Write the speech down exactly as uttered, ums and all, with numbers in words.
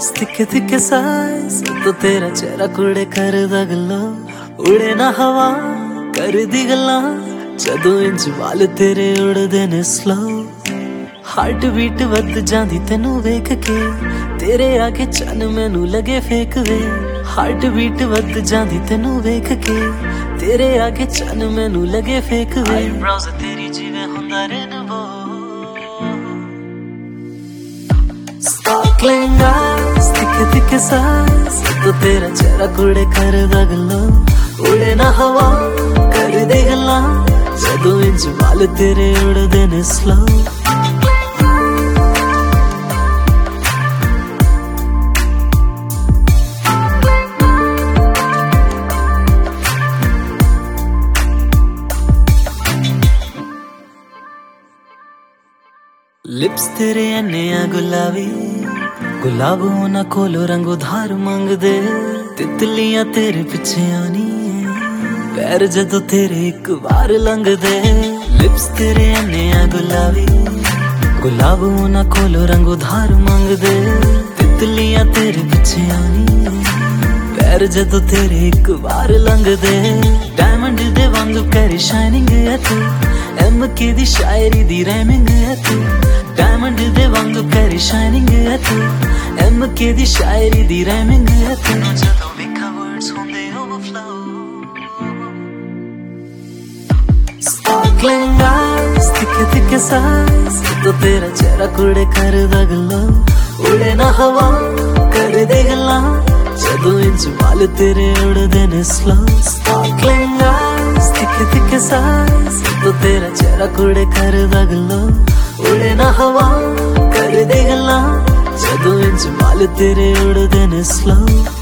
ਤਿੱਖੇ ਤਿੱਖੇ ਸਾਈਜ਼ तो तेरा चेहरा कुड़े कर दगलो उड़े ना हवा कर दी गल्ला जदों इंच वाल तेरे उड़दे ने स्लो हार्ट बीट वध जांदी तेनू वेख के तेरे आगे चन मैनू लगे फेक वे हार्ट बीट वध जांदी तेनू वेख के तेरे आगे चन मैनू लगे फेक वे आईब्रोज तेरी जिवें हुंदा रेनबो स्पार्कलिंग आईज तिखे तिखे साइज तो तेरा चेहरा कुड़े कर दगलो उड़े ना हवा कर दे गल्ला जदों इंच वाल तेरे उड़दे ने स्लो लिप्स तेरे अन्ने गुलाबी गुलाब होना कोलो रंगो धार मंग दे तितलियां तेरे पिछे आनी पैर जदों तेरे एक बार लंघ दे लिप्स तेरे अन्ने गुलाबी गुलाब होना कोलो रंगो धार मंग दे तितलियां तेरे पिछे आनी पैर जदों तेरे एक बार लंघ दे डायमंड दे वांगू कर शाइनिंग है तू एम के दी शायरी दी रैमिंग है तू डायमंड दे वांगू कर शाइनिंग है तू एम के दी शायरी दी रैमिंग है तू जदों वेखा वर्ड्स होंदे ओवरफ्लो स्पार्कलिंग आईज तिखे तिखे साइज तो तेरा चेहरा कुड़े कर दगलो उड़े ना हवा कर दे गल्ला जदों इंच वाल तेरे उड़दे ने स्लो स्पार्कलिंग आईज तिखे तिखे साइज तो तेरा चेहरा कुड़े कर दगलो उड़े ना हवा कर दे गल्ला जदों इंच वाल तेरे उड़दे ने स्लो